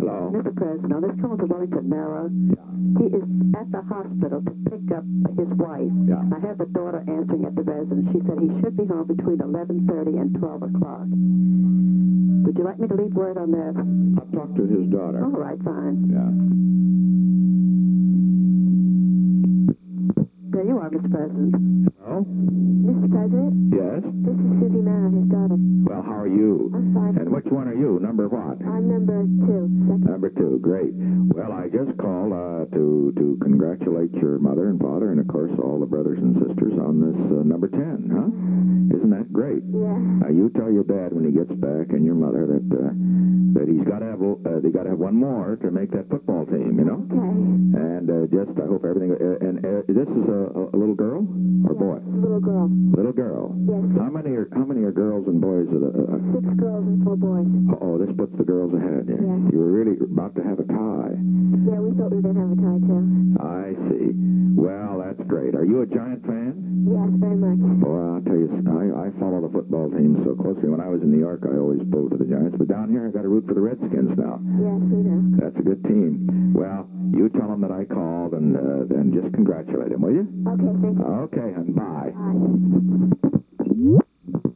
Hello. Mr. President, this calling from Wellington Narrow. Yeah. He is at the hospital to pick up his wife. Yeah. I have the daughter answering at the residence. She said he should be home between 11:30 and 12 o'clock. Would you like me to leave word on that? I'll talk to his daughter. All right, fine. Yeah. There you are, Mr. President. Hello? Mr. President, Yes? this is Susie Manor, his daughter. Well, how are you? I'm fine. And which one are you? Number what? I'm number 2, second. Number 2. Great. Well, I just called to congratulate your mother and father and, of course, all the brothers and sisters on this number 10, huh? Isn't that great? Yeah. Now, you tell your dad when he gets back and your mother that he's got to have they got to have one more to make that football team, you know? Okay. And just I hope everything. And this is a little girl or boy? Little girl. Little girl. Yes. How many are girls and boys? 6 girls and 4 boys. Oh, this puts the girls ahead. Yeah. Yes. You were really about to have a tie. Yeah, we thought we were going to have a tie, too. I see. Well, that's great. Are you a Giant fan? Yes, very much. Well, I'll tell you, I follow the football team so closely. When I was in New York, I always pulled for the Giants. But down here, I got to root for the Redskins now. Yes, we know. That's a good team. Well, you tell them that I called and just congratulate them, will you? Okay, thank you. Okay, and bye. Bye.